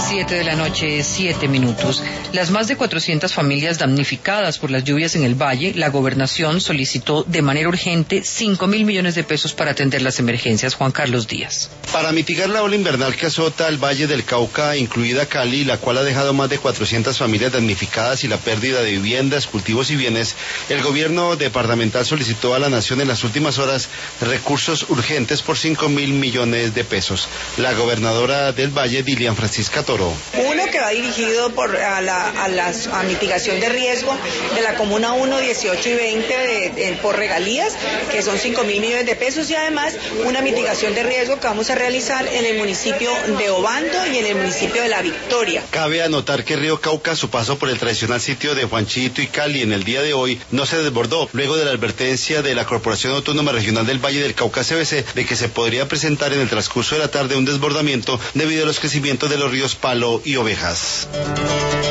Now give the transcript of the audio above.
7:07 p.m. Las más de 400 familias damnificadas por las lluvias en el Valle, la gobernación solicitó de manera urgente 5.000 millones de pesos para atender las emergencias. Juan Carlos Díaz. Para mitigar la ola invernal que azota el Valle del Cauca, incluida Cali, la cual ha dejado más de 400 familias damnificadas y la pérdida de viviendas, cultivos y bienes, el gobierno departamental solicitó a la nación en las últimas horas recursos urgentes por 5.000 millones de pesos. La gobernadora del Valle, Dilian Francisca Toro. Uno que va dirigido a mitigación de riesgo de la Comuna 1, 18 y 20 por regalías, que son 5.000 millones de pesos, y además una mitigación de riesgo que vamos a realizar en el municipio de Obando y en el municipio de La Victoria. Cabe anotar que el río Cauca, a su paso por el tradicional sitio de Juanchito y Cali en el día de hoy, no se desbordó, luego de la advertencia de la Corporación Autónoma Regional del Valle del Cauca, CVC, de que se podría presentar en el transcurso de la tarde un desbordamiento debido a los crecimientos de los ríos Palo y Ovejas.